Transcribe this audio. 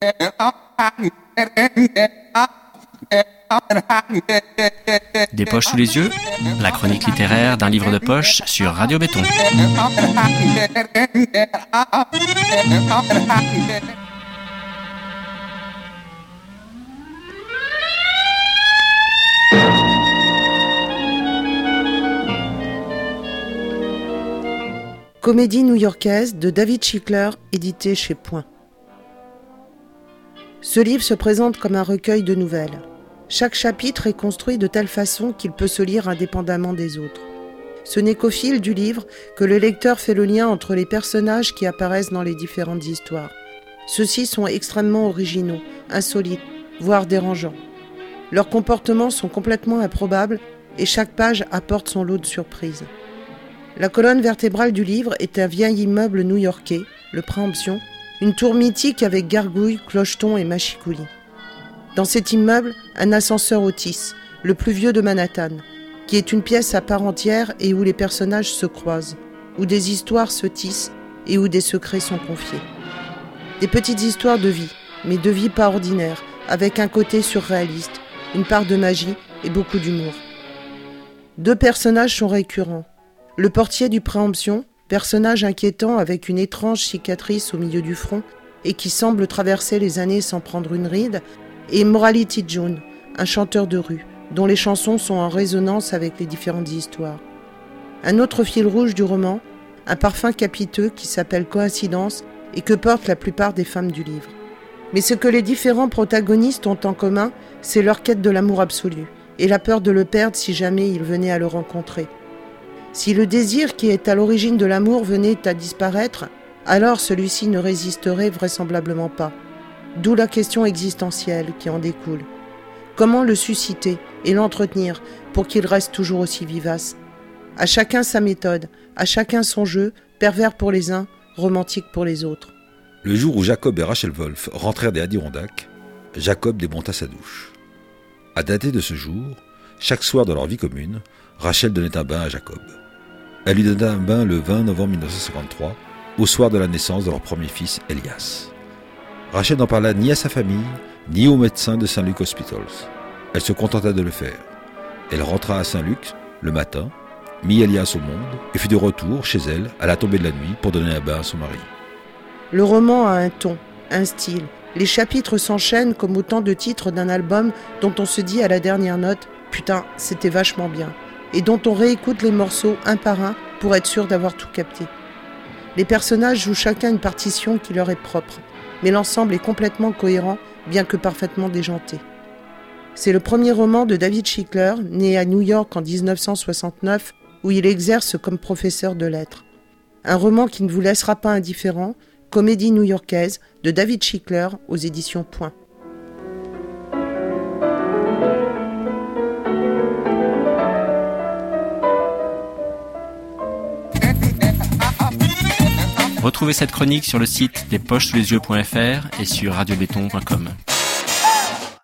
Des poches sous les yeux, la chronique littéraire d'un livre de poche sur Radio Béton. Comédie new-yorkaise de David Schickler, édité chez Point. Ce livre se présente comme un recueil de nouvelles. Chaque chapitre est construit de telle façon qu'il peut se lire indépendamment des autres. Ce n'est qu'au fil du livre que le lecteur fait le lien entre les personnages qui apparaissent dans les différentes histoires. Ceux-ci sont extrêmement originaux, insolites, voire dérangeants. Leurs comportements sont complètement improbables et chaque page apporte son lot de surprises. La colonne vertébrale du livre est un vieil immeuble new-yorkais, le Préemption, une tour mythique avec gargouilles, clochetons et machicoulis. Dans cet immeuble, un ascenseur Otis, le plus vieux de Manhattan, qui est une pièce à part entière et où les personnages se croisent, où des histoires se tissent et où des secrets sont confiés. Des petites histoires de vie, mais de vie pas ordinaire, avec un côté surréaliste, une part de magie et beaucoup d'humour. Deux personnages sont récurrents. Le portier du Préemption, personnage inquiétant avec une étrange cicatrice au milieu du front et qui semble traverser les années sans prendre une ride, et Morality June, un chanteur de rue, dont les chansons sont en résonance avec les différentes histoires. Un autre fil rouge du roman, un parfum capiteux qui s'appelle Coïncidence et que portent la plupart des femmes du livre. Mais ce que les différents protagonistes ont en commun, c'est leur quête de l'amour absolu et la peur de le perdre si jamais ils venaient à le rencontrer. Si le désir qui est à l'origine de l'amour venait à disparaître, alors celui-ci ne résisterait vraisemblablement pas. D'où la question existentielle qui en découle. Comment le susciter et l'entretenir pour qu'il reste toujours aussi vivace ? À chacun sa méthode, à chacun son jeu, pervers pour les uns, romantique pour les autres. Le jour où Jacob et Rachel Wolf rentrèrent des Adirondacks, Jacob démonta sa douche. À dater de ce jour, chaque soir dans leur vie commune, Rachel donnait un bain à Jacob. Elle lui donna un bain le 20 novembre 1953, au soir de la naissance de leur premier fils, Elias. Rachel n'en parla ni à sa famille, ni aux médecins de St. Luke's Hospitals. Elle se contenta de le faire. Elle rentra à St. Luke's le matin, mit Elias au monde et fut de retour chez elle à la tombée de la nuit pour donner un bain à son mari. Le roman a un ton, un style. Les chapitres s'enchaînent comme autant de titres d'un album dont on se dit à la dernière note « Putain, c'était vachement bien » et dont on réécoute les morceaux un par un pour être sûr d'avoir tout capté. Les personnages jouent chacun une partition qui leur est propre, mais l'ensemble est complètement cohérent, bien que parfaitement déjanté. C'est le premier roman de David Schickler, né à New York en 1969, où il exerce comme professeur de lettres. Un roman qui ne vous laissera pas indifférent, comédie new-yorkaise de David Schickler aux éditions Point. Retrouvez cette chronique sur le site despochessouslesyeux.fr et sur radiobéton.com.